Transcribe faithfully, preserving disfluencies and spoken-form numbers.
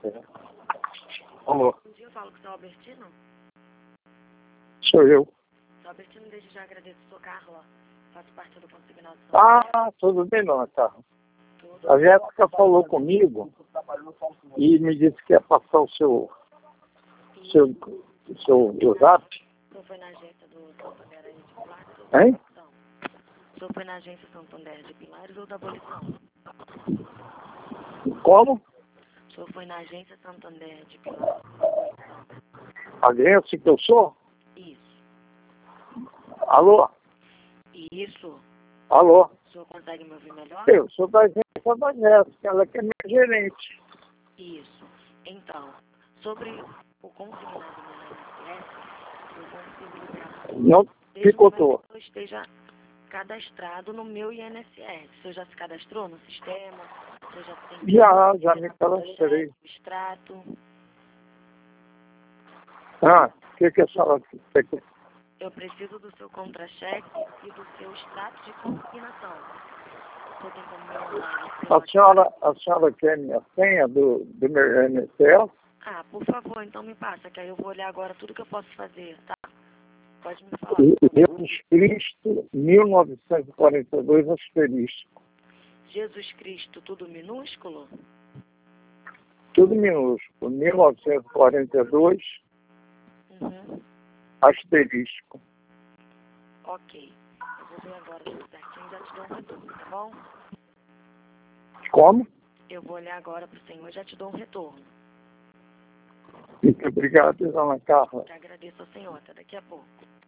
Alô? Bom dia, eu falo com o seu Albertino. Sou eu. Seu Albertino, desde já agradeço o seu carro, ó. Faço parte do consignado de São Paulo. Ah, tudo bem, não, tá. Tudo. A Jéssica falou comigo e me disse que ia passar o seu, seu, o seu o zap. O senhor foi na agência do Santander aí de Pilares ou da Hein? abolição? O senhor foi na agência Santander de Pilares ou da abolição? Como? O senhor foi na agência Santander de Pilares ou da abolição? Agência que eu sou? Isso. Alô? Isso. Alô? O senhor consegue me ouvir melhor? Eu sou da agência da Jéssica, ela que é minha gerente. Isso. Então, sobre o consignado no I N S S, eu consigo ligar. Não picotou. Que eu esteja cadastrado no meu I N S S. O senhor já se cadastrou no sistema? O senhor já tem Já, já me cadastrei. extrato? Ah, o que que a senhora quer? Eu preciso do seu contra-cheque e do seu extrato de consignação. O senhor tem como me mandar isso pelo A senhora, a senhora quer minha senha do, do meu I N S S? Ah, por favor, então me passa, que aí eu vou olhar agora tudo que eu posso fazer, tá? Pode me falar. Jesus Cristo, mil novecentos e quarenta e dois, asterisco. Jesus Cristo, tudo minúsculo? Tudo minúsculo. mil novecentos e quarenta e dois, Uhum. asterisco. Ok. Eu vou ver agora tudo certinho e já te dou um retorno, tá bom? Como? Eu vou olhar agora pro senhor e já te dou um retorno. Muito obrigado, dona Carla. Te agradeço ao senhor. Até daqui a pouco.